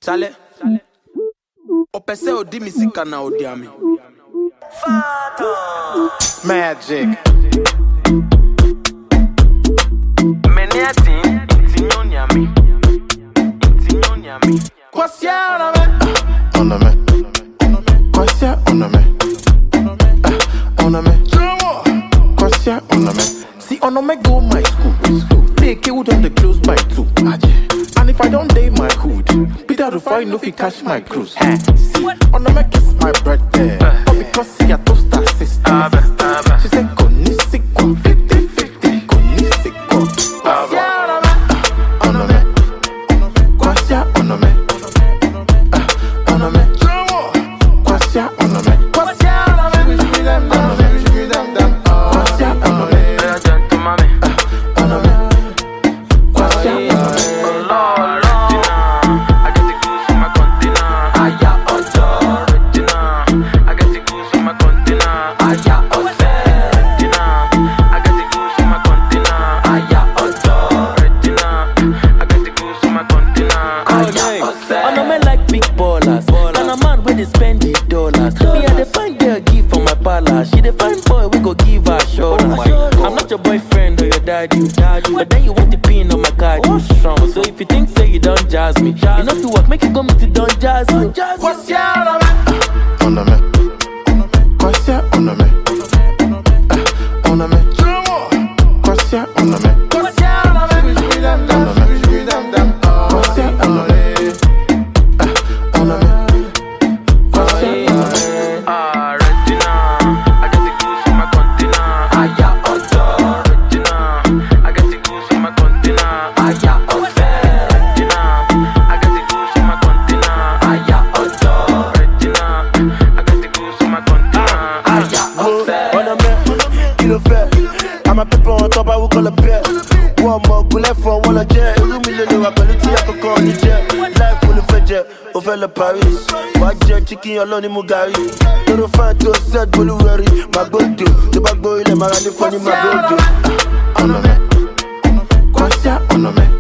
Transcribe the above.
Chale. Opese odi misika na odiami. Magic. Meniati, intinyonyami. Intinyonyami. Kwasia Oname. Kwasia oname. Oname. Kwasia oname. See oname go my school. Make you don't close by 2. And if I don't day my hood, Peter to find no fi cash my cruise. See, oname kiss my birthday. But because see a toaster sister. She said Konisiko 50-50. Konisiko. Oname. Kwasia oname. Oname. Kwasia oname. Kwasia oname. Kwasia oname. She the fine boy, we go give her a shot. I'm not your boyfriend or your daddy, but then you want the pin on my card. So if you think say you don't jazz me, you know to work, make you go meet it, don't jazz me. Kwasia oname. Kwasia oname. Oname. Kwasia oname. Kwasia oname. Kwasia oname. Oname. Kwasia oname. I'm a pepper on top, I will call a bet. One more good left for one of jet. You million ability, I could call it jet. Life full of jet, over Paris. Watch jet, chicken alone in Mugari. Don't find to a set, Buluari. My go-to, the bag boy, my funny, my go-to. Oname, Kwasia oname.